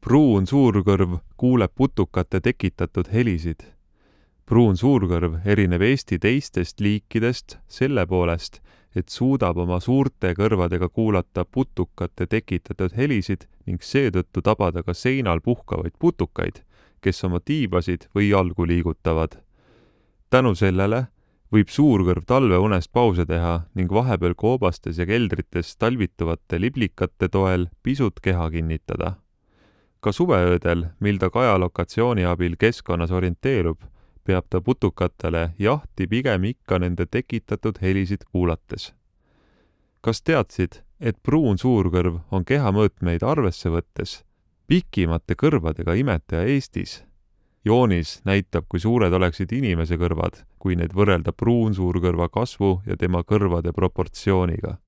Pruun suurkõrv kuuleb putukate tekitatud helisid. Pruun suurkõrv erineb Eesti teistest liikidest selle poolest, et suudab oma suurte kõrvadega kuulata putukate tekitatud helisid ning seetõttu tabada ka seinal puhkavaid putukaid, kes oma tiibasid või jalgu liigutavad. Tänu sellele võib suurkõrv talveunest pause teha ning vahepeal koobastes ja keldrites talvituvate liblikate toel pisut keha kinnitada. Ka suveöödel, mil ta kajalokatsiooni abil keskkonnas orienteerub, peab ta putukatele jahti pigem ikka nende tekitatud helisid kuulates. Kas teadsid, et pruun suurkõrv on kehamõõtmeid arvesse võttes pikimate kõrvadega imetaja Eestis? Joonis näitab, kui suured oleksid inimese kõrvad, kui need võrrelda pruun suurkõrva kasvu ja tema kõrvade proportsiooniga.